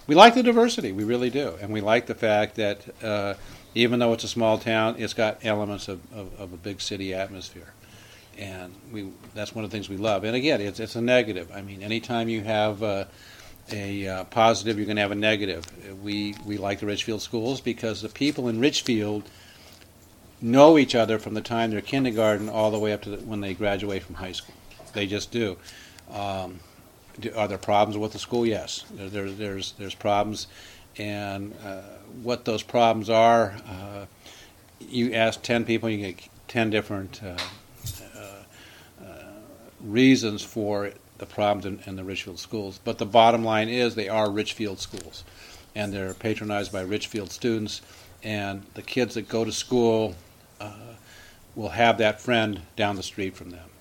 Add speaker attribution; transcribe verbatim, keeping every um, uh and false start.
Speaker 1: We like the diversity, we really do, and we like the fact that uh, even though it's a small town, it's got elements of, of, of a big city atmosphere, and we that's one of the things we love. And again, it's it's a negative. I mean, anytime you have uh, a uh, positive, you're going to have a negative. We we like the Richfield schools because the people in Richfield know each other from the time they're kindergarten all the way up to the, when they graduate from high school. They just do. Um, do are there problems with the school? Yes, there, there, there's there's problems, and uh, what those problems are, uh, you ask ten people, you get ten different uh, uh, uh, reasons for the problems in, in the Richfield schools. But the bottom line is they are Richfield schools, and they're patronized by Richfield students, and the kids that go to school uh, will have that friend down the street from them.